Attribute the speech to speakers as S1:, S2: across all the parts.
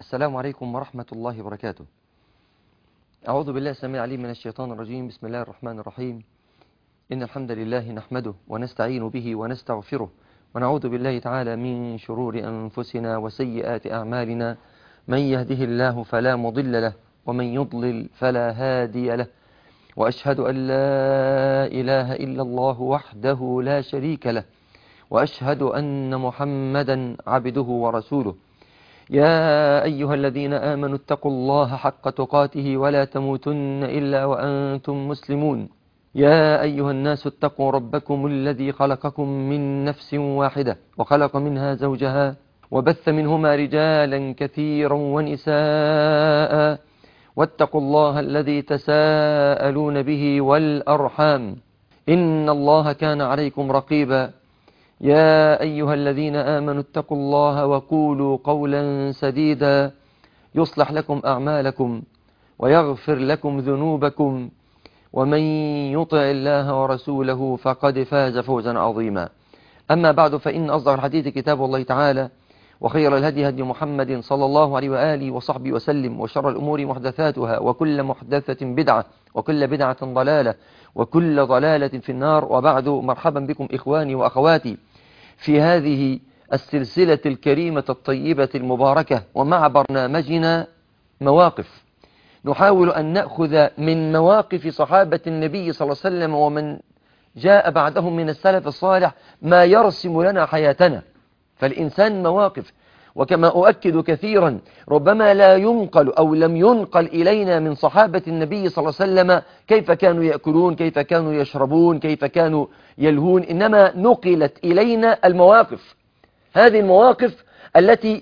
S1: السلام عليكم ورحمة الله وبركاته. أعوذ بالله السميع العليم من الشيطان الرجيم. بسم الله الرحمن الرحيم. إن الحمد لله نحمده ونستعين به ونستغفره ونعوذ بالله تعالى من شرور أنفسنا وسيئات أعمالنا. من يهده الله فلا مضل له ومن يضلل فلا هادي له، وأشهد أن لا إله إلا الله وحده لا شريك له، وأشهد أن محمدا عبده ورسوله. يا أيها الذين آمنوا اتقوا الله حق تقاته ولا تموتن إلا وأنتم مسلمون. يا أيها الناس اتقوا ربكم الذي خلقكم من نفس واحدة وخلق منها زوجها وبث منهما رجالا كثيرا ونساء، واتقوا الله الذي تساءلون به والأرحام إن الله كان عليكم رقيبا. يا أيها الذين آمنوا اتقوا الله وقولوا قولا سديدا يصلح لكم أعمالكم ويغفر لكم ذنوبكم، ومن يطع الله ورسوله فقد فاز فوزا عظيما. أما بعد، فإن أصدق الحديث كتاب الله تعالى، وخير الهدي هدي محمد صلى الله عليه وآله وصحبه وسلم، وشر الأمور محدثاتها، وكل محدثة بدعة، وكل بدعة ضلالة، وكل ضلالة في النار. وبعد، مرحبا بكم إخواني وأخواتي في هذه السلسلة الكريمة الطيبة المباركة، ومع برنامجنا مواقف. نحاول أن نأخذ من مواقف صحابة النبي صلى الله عليه وسلم ومن جاء بعدهم من السلف الصالح ما يرسم لنا حياتنا. فالإنسان مواقف، وكما أؤكد كثيرا ربما لا ينقل أو لم ينقل إلينا من صحابة النبي صلى الله عليه وسلم كيف كانوا يأكلون، كيف كانوا يشربون، كيف كانوا يلهون، إنما نقلت إلينا المواقف. هذه المواقف التي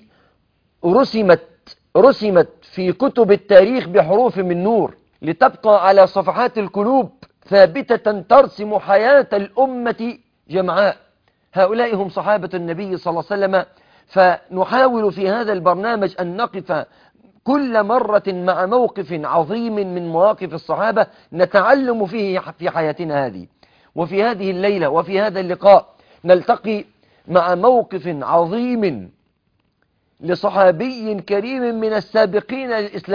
S1: رسمت في كتب التاريخ بحروف من نور لتبقى على صفحات القلوب ثابتة ترسم حياة الأمة جمعاء. هؤلاء هم صحابة النبي صلى الله عليه وسلم. فنحاول في هذا البرنامج أن نقف كل مرة مع موقف عظيم من مواقف الصحابة نتعلم فيه في حياتنا هذه. وفي هذه الليلة وفي هذا اللقاء نلتقي مع موقف عظيم لصحابي كريم من السابقين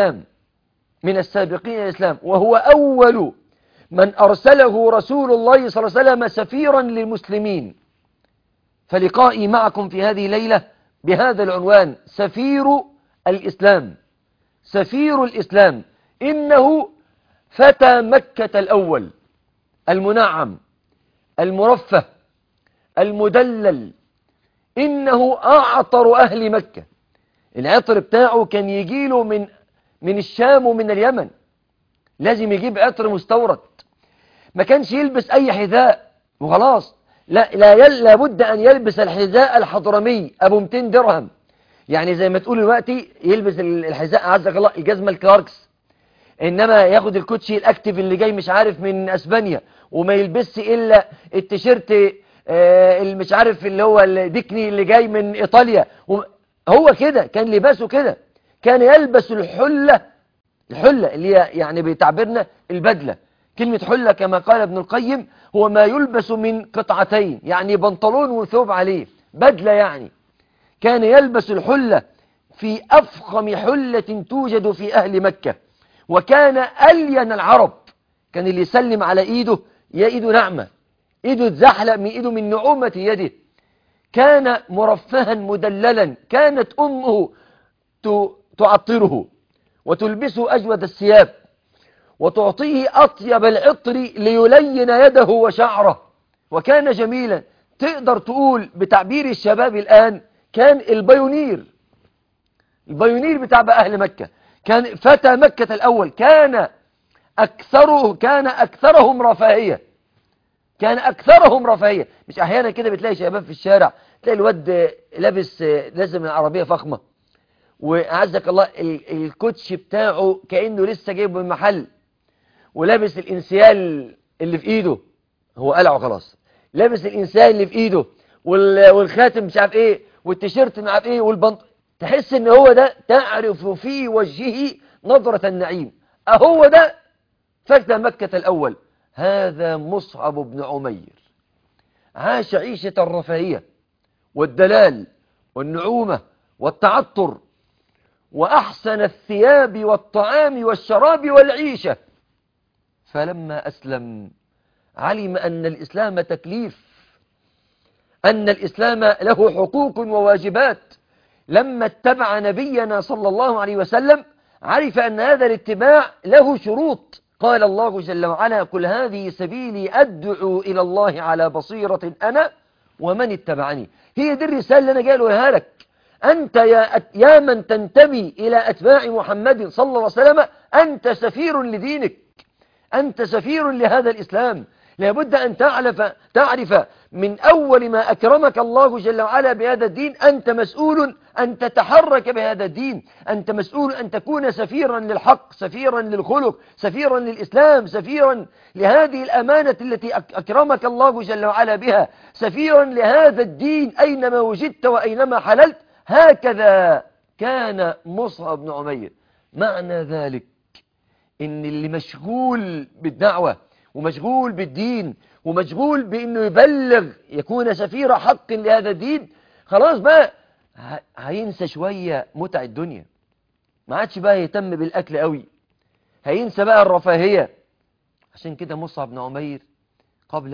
S1: للإسلام، وهو أول من أرسله رسول الله صلى الله عليه وسلم سفيرا للمسلمين. فلقائي معكم في هذه الليلة بهذا العنوان: سفير الإسلام. إنه فتى مكة الأول، المنعم، المرفه، المدلل. إنه أعطر أهل مكة. العطر بتاعه كان يجيله من الشام ومن اليمن، لازم يجيب عطر مستورد. ما كانش يلبس أي حذاء وخلاص، لا بد أن يلبس الحذاء الحضرمي أبو 200 درهم. يعني زي ما تقول دلوقتي يلبس الحذاء عزك الله الجزمة الكلاركس، إنما ياخد الكوتشي الأكتيف اللي جاي مش عارف من أسبانيا، وما يلبسش إلا التيشيرت اللي مش عارف اللي هو الديكني اللي جاي من إيطاليا. هو كده كان لباسه كده. كان يلبس الحلة اللي هي يعني بتعبيرنا البدلة. كلمة حلة كما قال ابن القيم هو ما يلبس من قطعتين، يعني بنطلون وثوب عليه بدلة يعني. كان يلبس الحلة في أفخم حلة توجد في أهل مكة، وكان ألين العرب. كان اللي يسلم على إيده يا إيده نعمة، إيده تزحلق من إيده من نعومة يده. كان مرفها مدللا. كانت أمه تعطره وتلبسه أجود الثياب وتعطيه أطيب العطر ليلين يده وشعره، وكان جميلا. تقدر تقول بتعبير الشباب الآن كان البيونير بتاع أهل مكة. كان فتى مكة الأول. كان أكثرهم رفاهية. مش أحيانا كده بتلاقي شباب في الشارع، تلاقي الواد لابس لازم العربية فخمة، وأعزك الله الكوتش بتاعه كأنه لسه جايبه من محل، ولابس الإنسيال اللي في إيده، هو قلعه خلاص، لابس الإنسيال اللي في إيده والخاتم مش عارف إيه والتيشيرت مش عارف إيه والبنط. تحس إن هو ده، تعرف في وجهه نظرة النعيم. أهو ده فتى مكة الأول. هذا مصعب بن عمير. عاش عيشة الرفاهية والدلال والنعومة والتعطر، وأحسن الثياب والطعام والشراب والعيشة. فلما أسلم علم أن الإسلام تكليف، أن الإسلام له حقوق وواجبات. لما اتبع نبينا صلى الله عليه وسلم عرف أن هذا الاتباع له شروط. قال الله جل وعلا: قل هذه سبيلي أدعو إلى الله على بصيرة أنا ومن اتبعني. هي دي الرسالة اللي أنا جاي أقولها لك. أنت يا من تنتمي إلى أتباع محمد صلى الله عليه وسلم، أنت سفير لدينك، أنت سفير لهذا الإسلام. لابد أن تعرف من أول ما أكرمك الله جل وعلا بهذا الدين، أنت مسؤول أن تتحرك بهذا الدين، أنت مسؤول أن تكون سفيرا للحق، سفيرا للخلق، سفيرا للإسلام، سفيرا لهذه الأمانة التي أكرمك الله جل وعلا بها، سفيرا لهذا الدين أينما وجدت وأينما حللت. هكذا كان مصعب بن عمير. معنى ذلك إن اللي مشغول بالدعوة ومشغول بالدين ومشغول بأنه يبلغ، يكون سفير حق لهذا الدين، خلاص بقى هينسى شوية متع الدنيا، ما عادش بقى يهتم بالأكل قوي، هينسى بقى الرفاهية. عشان كده مصعب بن عمير قبل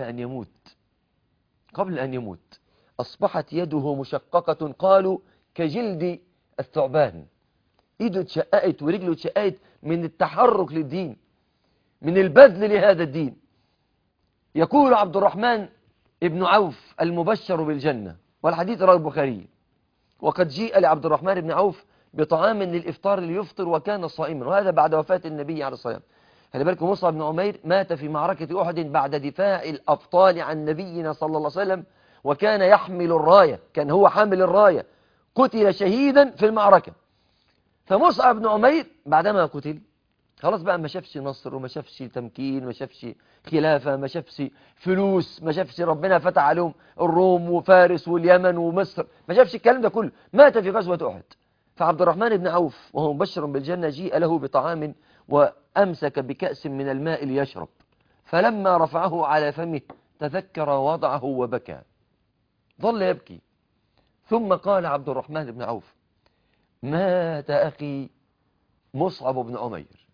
S1: أن يموت أصبحت يده مشققة، قالوا كجلد الثعبان. ايده اتشققت ورجله اتشققت من التحرك للدين، من البذل لهذا الدين. يقول عبد الرحمن ابن عوف المبشر بالجنة، والحديث رواه البخاري: وقد جيء لعبد الرحمن بن عوف بطعام للإفطار ليفطر وكان صائما، وهذا بعد وفاة النبي عليه الصلاة والسلام. خلي بالكم، مصعب بن عمير مات في معركة أحد بعد دفاع الأبطال عن نبينا صلى الله عليه وسلم، وكان يحمل الراية، كان هو حامل الراية، قتل شهيدا في المعركة. فمصعب بن عمير بعدما قتل خلاص بقى ما شافش نصر وما شافش تمكين، ما شافش خلافة، ما شافش فلوس، ما شافش ربنا فتح عليهم الروم وفارس واليمن ومصر، ما شافش الكلام ده كله. مات في غزوة أحد. فعبد الرحمن بن عوف وهو مبشر بالجنة جيء له بطعام وأمسك بكأس من الماء ليشرب، فلما رفعه على فمه تذكر وضعه وبكى، ظل يبكي. ثم قال عبد الرحمن بن عوف: مات أخي مصعب بن عمير،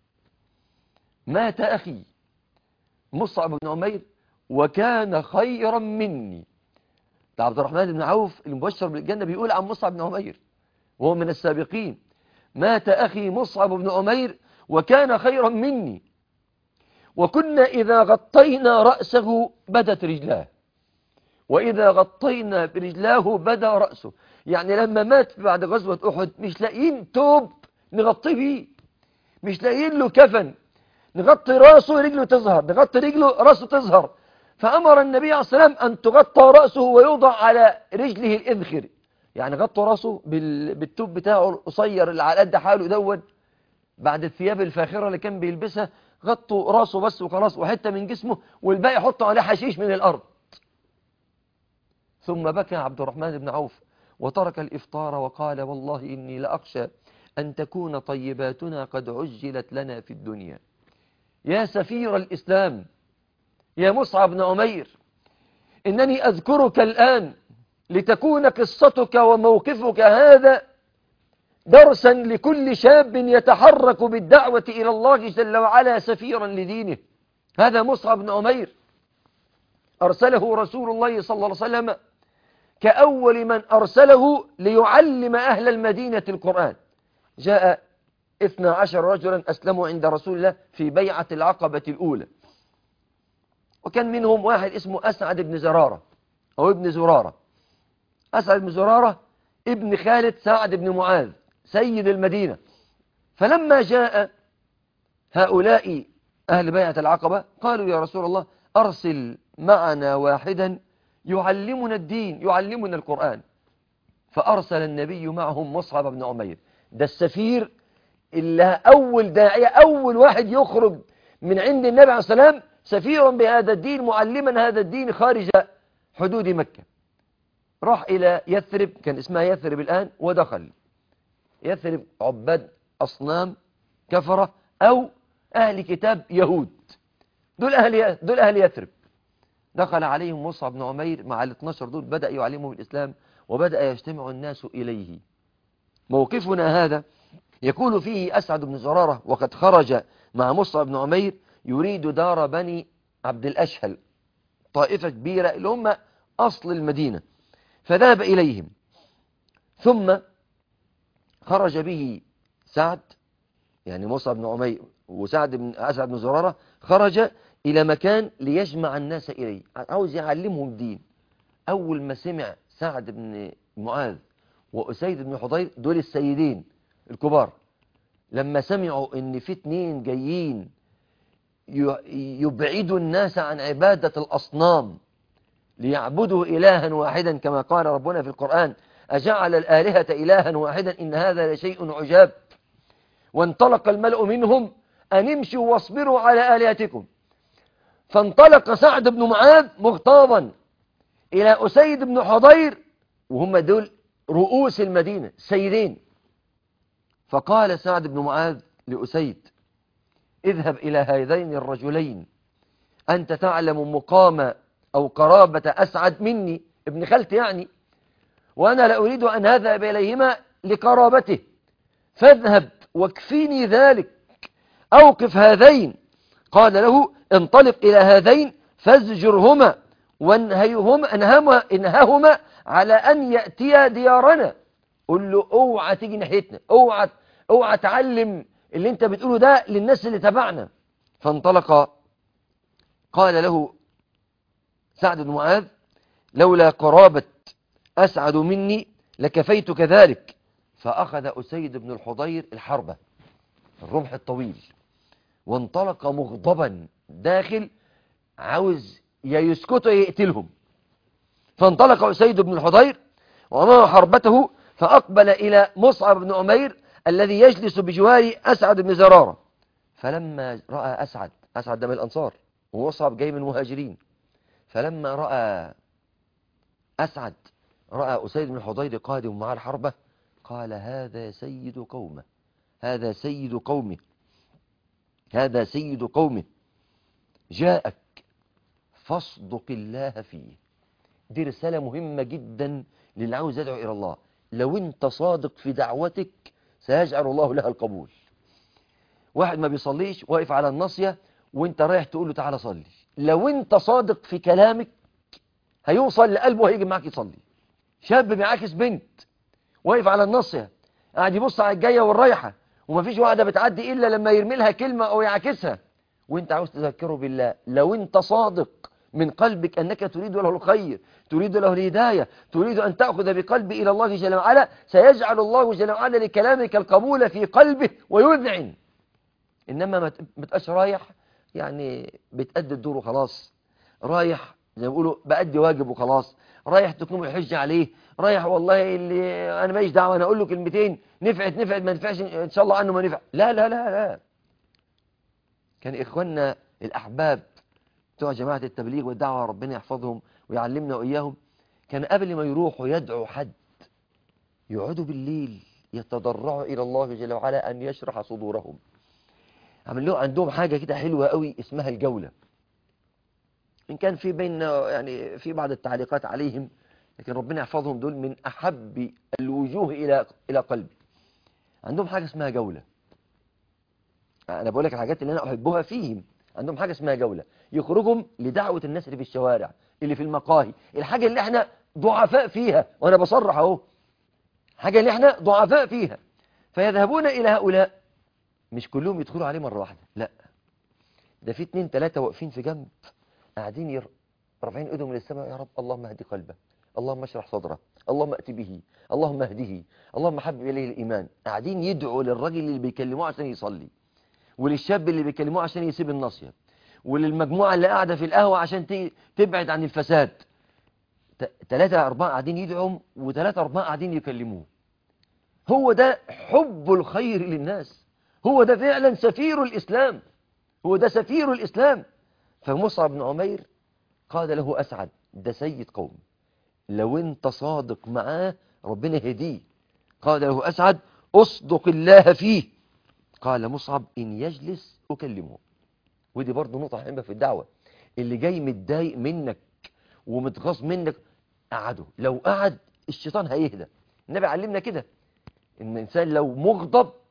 S1: مات أخي مصعب بن عمير وكان خيرا مني. ده عبد الرحمن بن عوف المبشر بالجنة بيقول عن مصعب بن عمير وهو من السابقين: مات أخي مصعب بن عمير وكان خيرا مني، وكنا إذا غطينا رأسه بدت رجلاه، وإذا غطينا برجلاه بدا رأسه. يعني لما مات بعد غزوة أحد مش لاقيين توب نغطيه بيه، مش لاقيين له كفن نغطي رأسه رجله تظهر، نغطي رجله رأسه تظهر. فأمر النبي عليه الصلاة والسلام أن تغطى رأسه ويوضع على رجله الإذخر، يعني غطوا رأسه بالتوب بتاعه القصير اللي على قد حاله دون، بعد الثياب الفاخرة اللي كان بيلبسها غطوا رأسه بس وخلاص، وحتة من جسمه، والباقي حطوا عليه حشيش من الأرض. ثم بكى عبد الرحمن بن عوف وترك الإفطار وقال: والله إني لأخشى أن تكون طيباتنا قد عجلت لنا في الدنيا. يا سفير الإسلام يا مصعب بن عمير، إنني أذكرك الآن لتكون قصتك وموقفك هذا درسا لكل شاب يتحرك بالدعوة إلى الله جل وعلا سفيرا لدينه. هذا مصعب بن عمير أرسله رسول الله صلى الله عليه وسلم كأول من أرسله ليعلم أهل المدينة القرآن. جاء 12 رجلا أسلموا عند رسول الله في بيعة العقبة الأولى، وكان منهم واحد اسمه أسعد بن زرارة أو ابن زرارة. أسعد بن زرارة ابن خالد سعد بن معاذ سيد المدينة. فلما جاء هؤلاء أهل بيعة العقبة قالوا: يا رسول الله أرسل معنا واحدا يعلمنا الدين، يعلمنا القرآن. فأرسل النبي معهم مصعب بن عمير، ده السفير اللي أول داعية، أول واحد يخرج من عند النبي عليه الصلاة والسلام سفيرا بهذا الدين، معلما هذا الدين خارج حدود مكة. راح إلى يثرب، كان اسمها يثرب الآن، ودخل يثرب عباد أصنام كفرة أو أهل كتاب يهود، دول أهل يثرب. دخل عليهم مصعب بن عمير مع ال12 دول، بدأ يعلمهم الإسلام وبدأ يجتمع الناس إليه. موقفنا هذا يقول فيه أسعد بن زرارة وقد خرج مع مصعب بن عمير يريد دار بني عبد الأشهل، طائفة كبيرة اللي هم أصل المدينة، فذهب إليهم، ثم خرج به سعد، يعني مصعب بن عمير وسعد بن أسعد بن زرارة، خرج إلى مكان ليجمع الناس إليه، عاوز يعلمهم دين. أول ما سمع سعد بن معاذ وأسيد بن حضير، دول السيدين الكبار، لما سمعوا إن في اتنين جايين يبعدوا الناس عن عبادة الأصنام ليعبدوا إلها واحدا كما قال ربنا في القرآن: أجعل الآلهة إلها واحدا إن هذا لشيء عجاب. وانطلق الملأ منهم أن امشوا واصبروا على آلهتكم. فانطلق سعد بن معاذ مغتاظا إلى أسيد بن حضير، وهم دول رؤوس المدينة سيدين. فقال سعد بن معاذ لأسيد: اذهب إلى هذين الرجلين، أنت تعلم مقام أو قرابة أسعد مني، ابن خالتي يعني، وأنا لا أريد أن أذهب إليهما لقرابته، فاذهب واكفيني ذلك، أوقف هذين. قال له: انطلق إلى هذين فازجرهما انههما على أن يأتيا ديارنا. قل له: اوعى تيجي ناحيتنا، اوعى تعلم اللي انت بتقوله ده للناس اللي تبعنا. فانطلق. قال له سعد بن معاذ: لولا قرابة أسعد مني لكفيتك ذلك. فأخذ أسيد بن الحضير الحربة، الرمح الطويل، وانطلق مغضبا داخل، عاوز يا يسكتوا يقتلهم. فانطلق أسيد بن الحضير ومعه حربته، فأقبل إلى مصعب بن عمير الذي يجلس بجوار أسعد بن زرارة. فلما رأى أسعد ده من الأنصار، ومصعب جاي من المهاجرين، فلما رأى أسيد بن الحضير قادم مع الحربة، قال: هذا سيد قومه، هذا سيد قومه، هذا سيد قومه، جاءك فاصدق الله فيه. دي رسالة مهمة جدا للي عاوز يدعو إلى الله. لو انت صادق في دعوتك سيجعل الله لها القبول. واحد ما بيصليش واقف على الناصية وانت رايح تقول له تعالى صلي، لو انت صادق في كلامك هيوصل لقلبه وهيجي معاك يصلي. شاب بيعاكس بنت واقف على الناصية قاعد يبص على الجاية والرايحة، ومفيش واحدة بتعدي إلا لما يرمي لها كلمة أو يعكسها، وانت عاوز تذكره بالله. لو انت صادق من قلبك أنك تريد له الخير، تريد له الهداية، تريد أن تأخذ بقلبي إلى الله جل وعلا، سيجعل الله جل وعلا لكلامك القبول في قلبه ويذعن. إنما ما تبقاش رايح يعني بتأدي الدور وخلاص، رايح زي ما بيقولوا بأدي واجب وخلاص، رايح تقوم الحجة عليه، رايح والله اللي أنا ماليش دعوة، أنا أقول له كلمتين، نفعت ما نفعش إن شاء الله عنه ما نفع. لا لا لا لا. كان إخواننا الأحباب بتوع جماعة التبليغ والدعوة، ربنا يحفظهم ويعلمنا وإياهم، كان قبل ما يروحوا يدعوا حد يقعدوا بالليل يتضرعوا إلى الله جل وعلا أن يشرح صدورهم. عندهم حاجة كده حلوة قوي اسمها الجولة. إن كان في بيننا يعني في بعض التعليقات عليهم، لكن ربنا يحفظهم، دول من أحب الوجوه إلى قلبي. عندهم حاجة اسمها جولة. أنا بقول لك الحاجات اللي أنا أحبها فيهم. عندهم حاجة اسمها جولة، يخرجهم لدعوة الناس اللي في الشوارع، اللي في المقاهي، الحاجة اللي احنا ضعفاء فيها، وأنا بصرح أهو، حاجة اللي احنا ضعفاء فيها، فيذهبون إلى هؤلاء. مش كلهم يدخلوا عليه مرة واحدة، لا، ده في 2 3 واقفين في جنب قاعدين رافعين ايدهم للسماء: يا رب اللهم اهدي قلبه، اللهم اشرح صدره، اللهم ائت به، اللهم اهده، اللهم حبب اليه الايمان. قاعدين يدعوا للراجل اللي بيكلموه عشان يصلي، وللشاب اللي بيكلموه عشان يسيب الناصيه، وللمجموعه اللي قاعده في القهوه عشان تبعد عن الفساد. 3 4 قاعدين يدعوا، و3 4 قاعدين يكلموه. هو ده حب الخير للناس، هو ده فعلا سفير الإسلام، هو ده سفير الإسلام. فمصعب بن عمير قال له أسعد: ده سيد قوم، لو انت صادق معاه ربنا يهديه. قال له أسعد: أصدق الله فيه. قال مصعب: إن يجلس أكلمه. ودي برضه نقطة مهمة في الدعوة. اللي جاي متضايق منك ومتغاظ منك قعده، لو قعد الشيطان هيهدى. النبي علمنا كده، إن الإنسان لو مغضب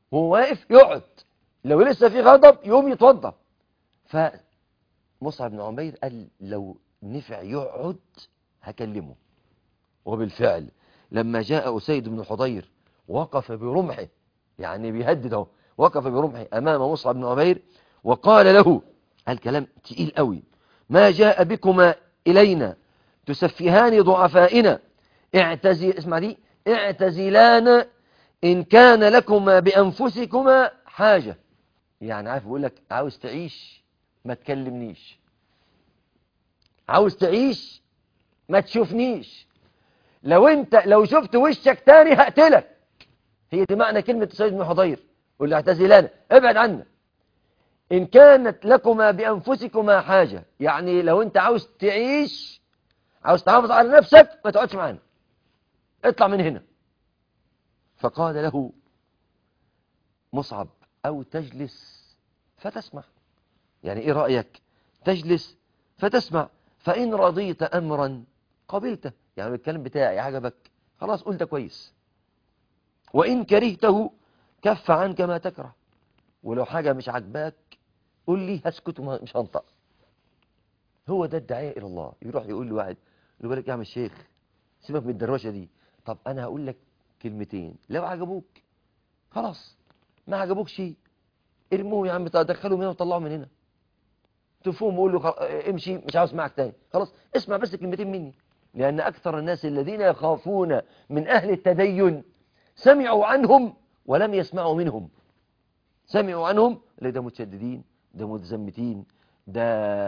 S1: وهو واقف يقعد، لو لسه في غضب يقوم يتوضى. فمصعب بن عمير قال لو نفع يقعد هكلمه. وبالفعل لما جاء أسيد بن حضير وقف برمحه، يعني بيهدد اهو، وقف برمحه أمام مصعب بن عمير وقال له الكلام تقيل قوي: ما جاء بكما إلينا تسفهان ضعفائنا، اسمع دي، اعتزلان إن كان لكما بأنفسكما حاجة. يعني عارف بيقول لك عاوز تعيش ما تكلمنيش، عاوز تعيش ما تشوفنيش، لو شفت وشك تاني هقتلك. هي دي معنى كلمة سيد بن حضير، قل اعتزلان، ابعد عنا. إن كانت لكما بأنفسكما حاجة، يعني لو أنت عاوز تعيش، عاوز تحافظ على نفسك، ما تقعدش معانا، اطلع من هنا. فقال له مصعب: أو تجلس فتسمع. يعني إيه رأيك؟ تجلس فتسمع، فإن رضيت أمرا قبلته، يعني الكلام بتاعي عجبك خلاص قلت كويس، وإن كرهته كف عنك ما تكره، ولو حاجة مش عجباك قول لي هسكت ومش هنطق. هو ده الداعية إلى الله. يروح يقول لواحد، يقول لك يا عم الشيخ سيبك من الدروشة دي، طب أنا هقول لك كلمتين لو عجبوك خلاص، ما عجبوك شيء ارموه يا عم، تدخلوا من هنا وطلعوا من هنا، تفهم وقول له امشي مش عاوز معك تاني، خلاص اسمع بس كلمتين مني. لأن أكثر الناس الذين يخافون من أهل التدين سمعوا عنهم ولم يسمعوا منهم. سمعوا عنهم اللي ده متشددين، ده متزمتين، ده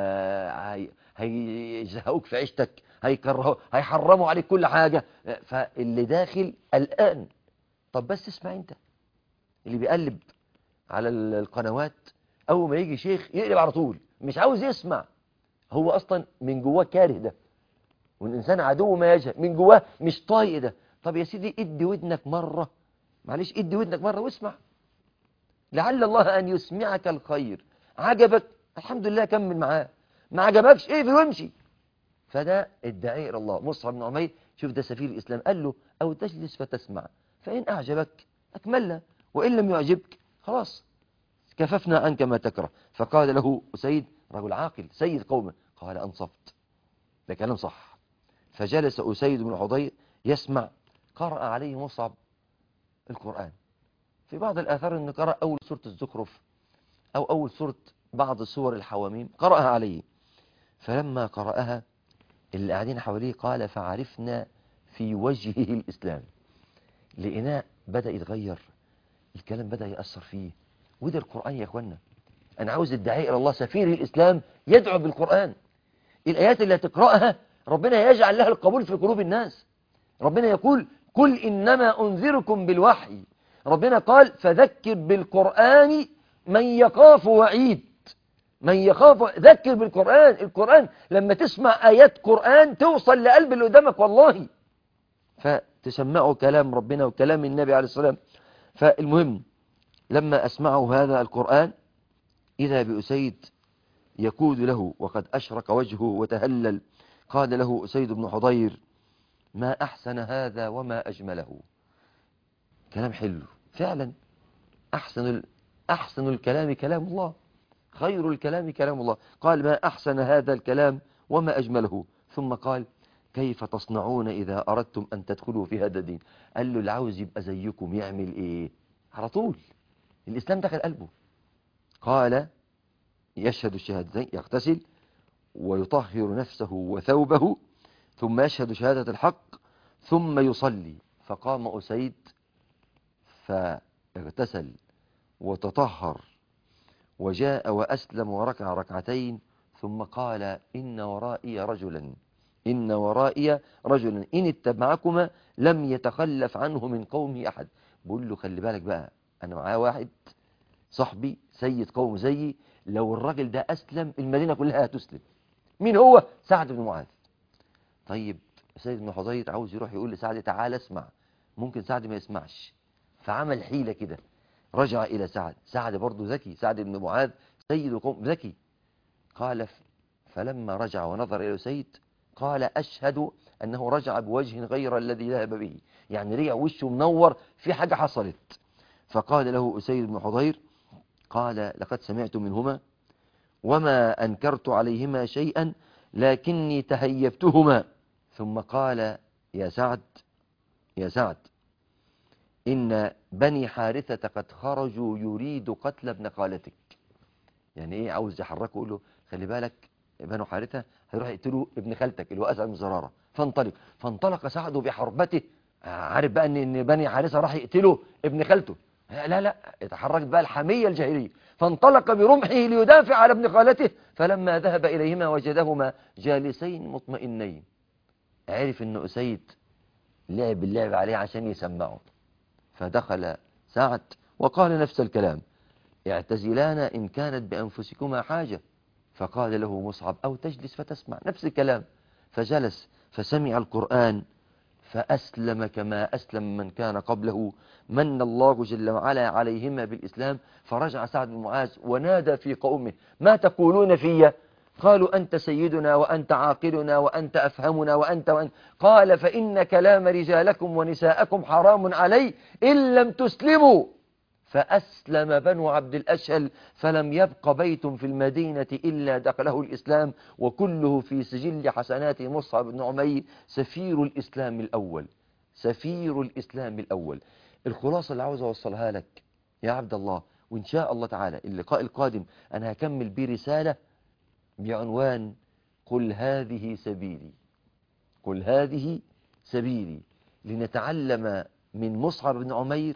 S1: هيزهقوك في عيشتك، هيكرهوا، هيحرموا عليك كل حاجة. فاللي داخل الآن، طب بس اسمع انت. اللي بيقلب على القنوات أول ما يجي شيخ يقلب على طول، مش عاوز يسمع، هو أصلا من جواه كاره ده، والإنسان عدو ما يجهل، من جواه مش طايق ده. طب يا سيدي ادي ودنك مرة، معلش ادي ودنك مرة واسمع، لعل الله أن يسمعك الخير. عجبك الحمد لله كمل معاه، ما عجبكش اقفل وامشي. فده الداعي إلى الله مصعب بن عمير. شوف ده سفير الإسلام، قال له أو تجلس فتسمع، فإن أعجبك أكملنا، وإن لم يعجبك خلاص كففنا عنك ما تكره. فقال له أسيد، رجل عاقل سيد قومه، قال أنصفت، ده كلام صح. فجلس أسيد بن حضير يسمع. قرأ عليه مصعب القرآن. في بعض الآثار أنه قرأ أول سورة الزخرف أو أول سورة بعض سور الحواميم، قرأها عليه. فلما قرأها اللي قاعدين حواليه قال فعرفنا في وجهه الإسلام، لقيناه بدأ يتغير، الكلام بدأ يأثر فيه. وده القرآن يا أخوانا. أنا عاوز الداعي إلى الله سفير الإسلام يدعو بالقرآن. الآيات اللي هتقرأها ربنا يجعل لها القبول في قلوب الناس. ربنا يقول قل إنما أنذركم بالوحي. ربنا قال فذكر بالقرآن من يخاف وعيد. من يخاف، ذكر بالقرآن. القرآن لما تسمع آيات قرآن توصل لقلب اللي قدامك والله، فتسمعوا كلام ربنا وكلام النبي عليه الصلاة والسلام. فالمهم لما أسمعوا هذا القرآن إذا بأسيد يقول له وقد أشرق وجهه وتهلل، قال له أسيد بن حضير ما أحسن هذا وما أجمله. كلام حلو فعلا. أحسن الكلام كلام الله، خير الكلام كلام الله. قال ما أحسن هذا الكلام وما أجمله. ثم قال كيف تصنعون إذا أردتم أن تدخلوا في هذا الدين. قال له اللي عاوز يبقى زيكم يعمل إيه؟ على طول الإسلام دخل قلبه. قال يشهد الشهادتين، يغتسل ويطهر نفسه وثوبه، ثم يشهد شهادة الحق ثم يصلي. فقام أسيد فاغتسل وتطهر وجاء وأسلم وركع ركعتين، ثم قال إن ورائي رجلا، إن ورائي رجلا إن اتبعكما لم يتخلف عنه من قومه أحد. بقول له خلي بالك بقى، أنا معاه واحد صاحبي سيد قوم زيي، لو الراجل ده أسلم المدينة كلها هتسلم. مين هو؟ سعد بن معاذ. طيب سيد بن حضير عاوز يروح يقول لسعد تعال اسمع، ممكن سعد ما يسمعش، فعمل حيلة كده، رجع إلى سعد. سعد برضه ذكي، سعد بن معاذ سيد القوم ذكي. قال فلما رجع ونظر إلى سيد قال أشهد أنه رجع بوجه غير الذي ذهب به، يعني رجع وشه منور، في حاجة حصلت. فقال له أسيد بن حضير قال لقد سمعت منهما وما أنكرت عليهما شيئا لكني تهيبتهما. ثم قال يا سعد يا سعد إن بني حارثة قد خرجوا يريد قتل ابن خالتك. يعني إيه؟ عاوز يحركه يقول له خلي بالك بنو حارثة هيروح يقتلوا ابن خالتك اللي هو أسعد بن زرارة، فانطلق سعد بحربته، عارف بقى إن بني حارثة راح يقتلوا ابن خالته. لا اتحركت بقى الحمية الجاهلية، فانطلق برمحه ليدافع على ابن خالته، فلما ذهب إليهما وجدهما جالسين مطمئنين. عرف إن أسيد لعب اللعب عليه عشان يسمعه، فدخل سعد وقال نفس الكلام: اعتزلانا إن كانت بأنفسكما حاجة. فقال له مصعب: أو تجلس فتسمع، نفس الكلام. فجلس فسمع القرآن فأسلم كما أسلم من كان قبله، من الله جل وعلا عليهما بالإسلام. فرجع سعد بن معاذ ونادى في قومه: ما تقولون في؟ قالوا: أنت سيدنا وأنت عاقلنا وأنت أفهمنا وأنت. قال: فإن كلام رجالكم ونساءكم حرام علي إن لم تسلموا. فأسلم بنو عبد الأشهل، فلم يبق بيت في المدينة إلا دخله الإسلام، وكله في سجل حسنات مصعب بن عمير سفير الإسلام الأول، سفير الإسلام الأول. الخلاصة اللي عاوز أوصلها لك يا عبد الله، وإن شاء الله تعالى اللقاء القادم أنا هكمل برسالة بعنوان قل هذه سبيلي، قل هذه سبيلي، لنتعلم من مصعب بن عمير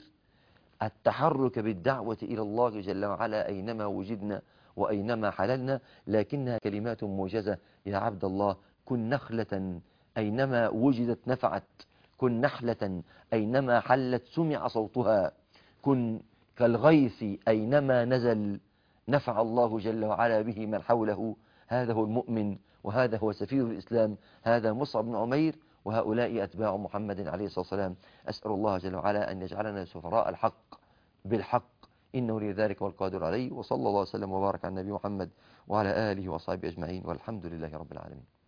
S1: التحرك بالدعوة إلى الله جل وعلا أينما وجدنا وأينما حللنا، لكنها كلمات موجزة يا عبد الله. كن نخلة أينما وجدت نفعت، كن نحلة أينما حلت سمع صوتها، كن كالغيث أينما نزل نفع الله جل وعلا به من حوله. هذا هو المؤمن، وهذا هو سفير الإسلام، هذا مصعب بن عمير، وهؤلاء أتباع محمد عليه الصلاة والسلام. أسأل الله جل وعلا أن يجعلنا سفراء الحق بالحق، إنه لذلك والقادر عليه. وصلى الله وسلم وبارك على النبي محمد وعلى آله وصحبه أجمعين، والحمد لله رب العالمين.